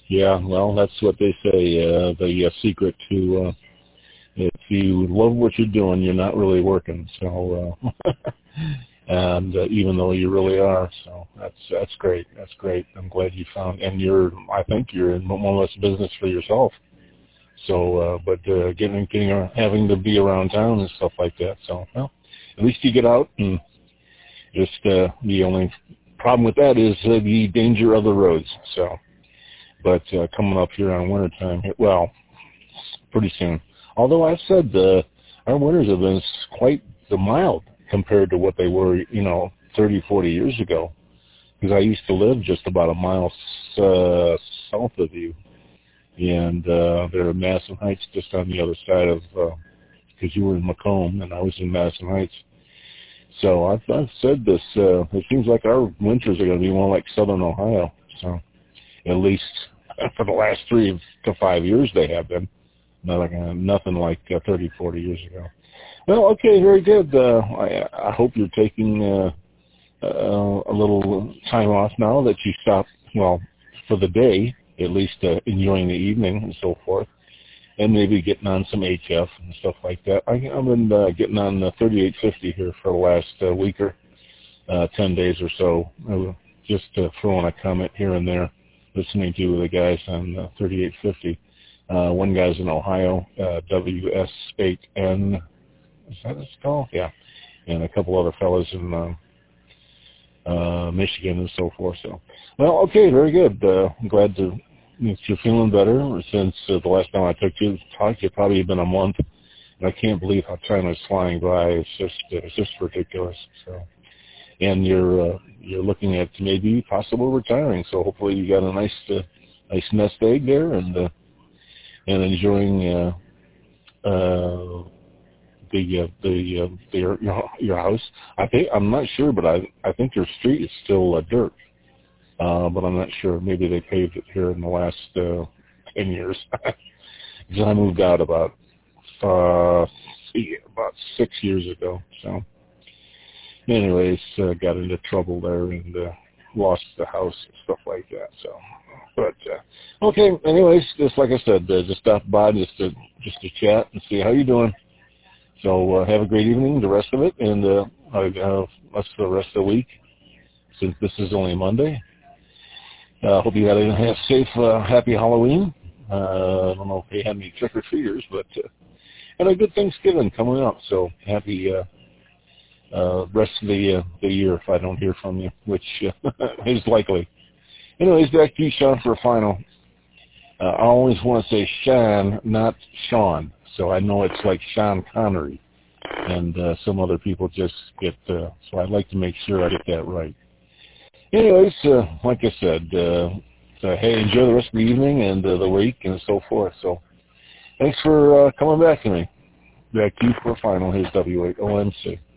Yeah, well, that's what they say. The secret to if you love what you're doing, you're not really working. So, and even though you really are, so that's great. That's great. I'm glad you found, and I think you're in more or less business for yourself. So, but having to be around town and stuff like that. So, well, at least you get out, and just the only problem with that is the danger of the roads. So, but coming up here on wintertime, well, pretty soon. Although I've said our winters have been quite mild compared to what they were, 30, 40 years ago. Because I used to live just about a mile south of you. And there are Madison Heights just on the other side of, because you were in Macomb and I was in Madison Heights. So I've said this, it seems like our winters are going to be more like southern Ohio. So at least for the last 3 to 5 years they have been. Nothing like 30, 40 years ago. Well, okay, very good. I hope you're taking a little time off now that you stopped, well, for the day, at least enjoying the evening and so forth, and maybe getting on some HF and stuff like that. I've been getting on the 3850 here for the last week or 10 days or so, just throwing a comment here and there, listening to the guys on 3850. One guy's in Ohio, WS8N, is that what it's called? Yeah. And a couple other fellows in Michigan and so forth. So, well, okay, very good. I'm glad that you're feeling better since the last time I talked to you. Probably been a month. And I can't believe how time is flying by. It's just ridiculous. So, and you're looking at maybe possible retiring. So hopefully you got a nice nest egg there and enjoying your house. I'm not sure, but I think your street is still dirt. But I'm not sure. Maybe they paved it here in the last 10 years. Because I moved out about 6 years ago. So, anyways, got into trouble there and lost the house and stuff like that. So. But okay. Anyways, just like I said, just stop by just to chat and see how you're doing. So have a great evening, the rest of it, and us for the rest of the week. Since this is only Monday, hope you had a safe, happy Halloween. I don't know if they had any trick or treaters, but and a good Thanksgiving coming up. So happy rest of the year if I don't hear from you, which is likely. Anyways, back to you, Sean, for a final. I always want to say Sean, not Sean. So I know it's like Sean Connery. And some other people just get, so I'd like to make sure I get that right. Anyways, like I said, hey, enjoy the rest of the evening and the week and so forth. So thanks for coming back to me. Back to you for a final. Here's W8OMC.